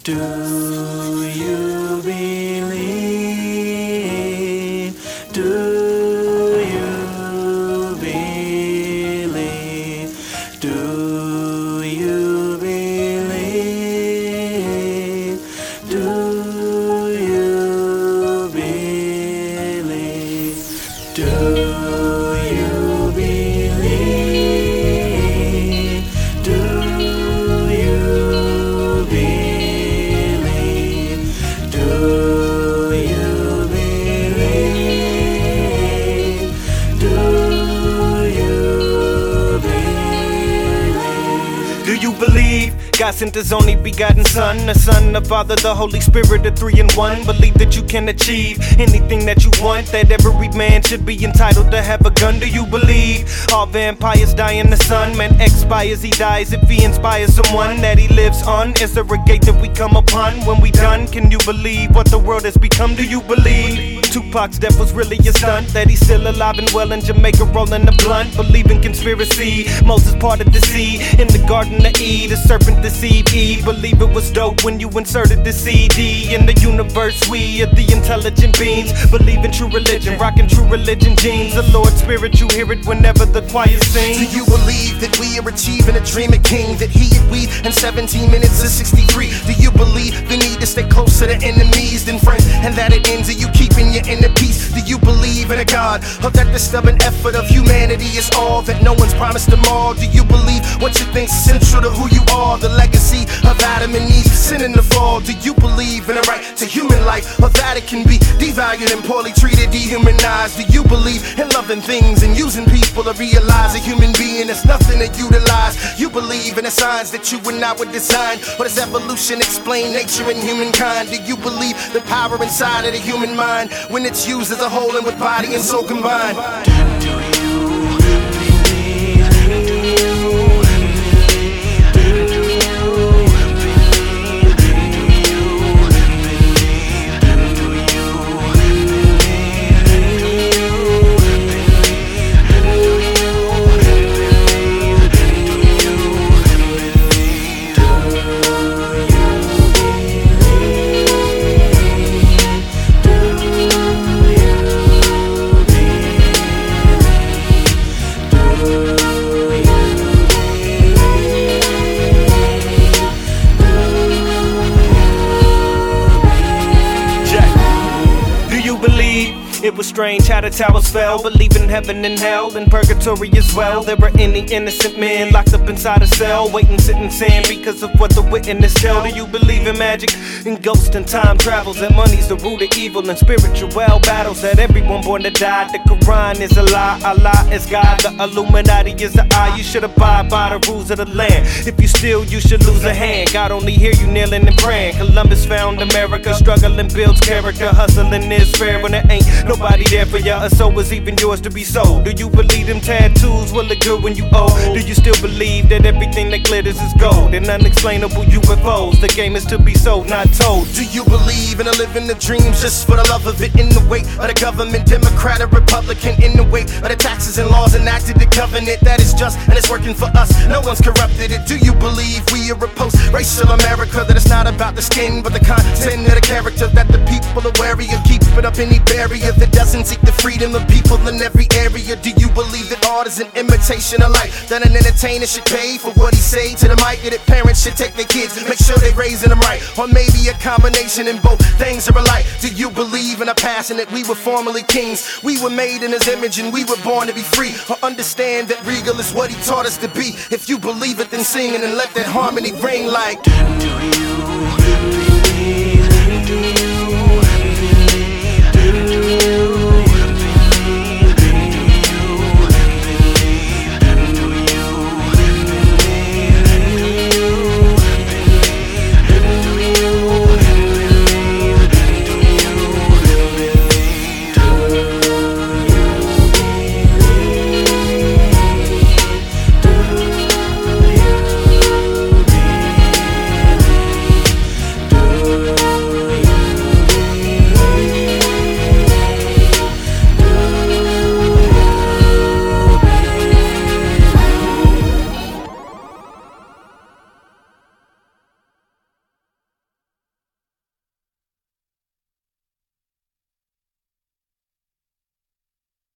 Do you believe? Do you believe? Do you believe? Do you believe? Do you believe? Do you believe? Do you believe? Do you believe? Do you believe God sent His only begotten Son, the Son, the Father, the Holy Spirit, the three in one? Believe that you can achieve anything that you want, that every man should be entitled to have a gun. Do you believe all vampires die in the sun? Man expires, he dies if he inspires someone that he lives on. Is there a gate that we come upon when we done? Can you believe what the world has become? Do you believe Tupac's death was really a stunt? That he's still alive and well in Jamaica rolling a blunt? Believe in conspiracy, Moses parted the sea in the Garden of Eden, the serpent deceived Eve. Believe it was dope when you inserted the CD in the universe. We are the intelligent beings. Believe in true religion, rocking true religion jeans. The Lord Spirit, you hear it whenever the choir sings. Do you believe that we are achieving a dream of king? That he and we in 17 minutes is 63? Do you believe the need to stay closer to enemies than friends, and that it ends in you keeping your inner peace? Do you believe in a God, or that the stubborn effort of humanity is all, that no one's promised them all? Do you believe what you think's central to who you are, the legacy of Adam and Eve, sin in the fall? Do you believe in a right to human life, or that it can be devalued and poorly treated, dehumanized? Do you believe in loving things and using people to realize a human being is nothing to utilize? You believe in the signs that you and I were designed, or does evolution explain nature and humankind? Do you believe the power inside of the human mind when it's used as a whole and with body and soul combined? Do you believe? It was strange how the towers fell. Believe in heaven and hell and purgatory as well. There were any innocent men locked up inside a cell, waiting, sitting, saying because of what the witness tell. Do you believe in magic and ghosts and time travels? That money's the root of evil and spiritual battles. That everyone born to die. The Quran is a lie, Allah is God. The Illuminati is the eye. You should abide by the rules of the land. If you steal, you should lose a hand. God only hear you kneeling and praying. Columbus found America. Struggling builds character. Hustling is fair when there ain't nobody there for ya, or so is even yours to be sold. Do you believe them tattoos will look good when you old? Do you still believe that everything that glitters is gold and unexplainable UFOs? The game is to be sold, not told. Do you believe in a living the dreams just for the love of it, in the way of the government, Democrat or Republican, in the way of the taxes and laws enacted, the covenant that is just and it's working for us? No one's corrupted it. Do you believe we are a post-racial America, that it's not about the skin but the content of the character, that the people are wary of keeping up any barrier that doesn't seek the freedom of people in every area? Do you believe that art is an imitation of life, that an entertainer should pay for what he say to the mic, that parents should take their kids, make sure they raising them right, or maybe a combination and both things are alike? Do you believe in a passion that we were formerly kings, we were made in His image and we were born to be free, or understand that regal is what He taught us to be? If you believe it, then sing it and let that harmony ring like. Do you